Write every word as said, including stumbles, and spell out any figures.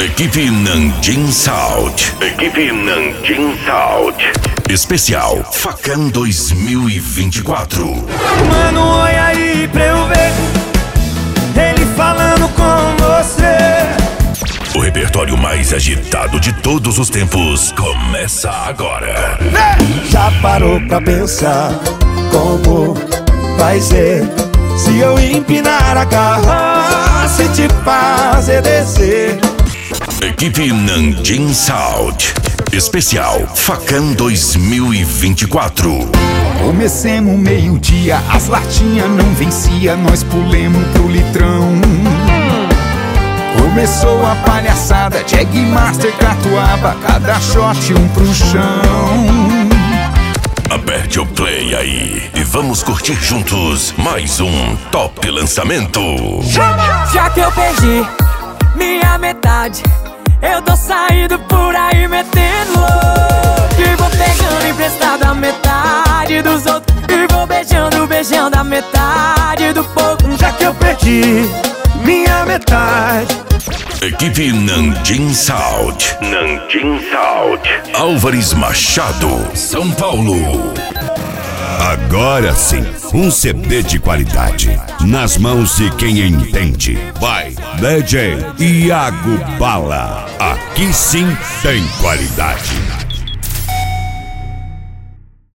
Equipe Nanjing Sound. Equipe Nanjing Sound. Especial Facam dois mil e vinte e quatro. Mano, olha aí pra eu ver ele falando com você. O repertório mais agitado de todos os tempos começa agora. Já parou pra pensar como vai ser se eu empinar a carroça e te fazer descer? Equipe Nanjing Sound. Especial Facam dois mil e vinte e quatro. Comecemos meio-dia, as latinhas não vencia, nós pulemos pro litrão. Começou a palhaçada, Jag Master, Catuaba, cada shot um pro chão. Aperte o play aí e vamos curtir juntos mais um top lançamento. Já que eu perdi minha metade, eu tô saindo por aí metendo louco. E vou pegando emprestado a metade dos outros, e vou beijando, beijando a metade do povo. Já que eu perdi minha metade. Equipe Nanjing Sound. Nanjing Sound. Álvares Machado, São Paulo. Agora sim, um C D de qualidade nas mãos de quem entende. Vai, D J Iago Bala. Aqui sim tem qualidade.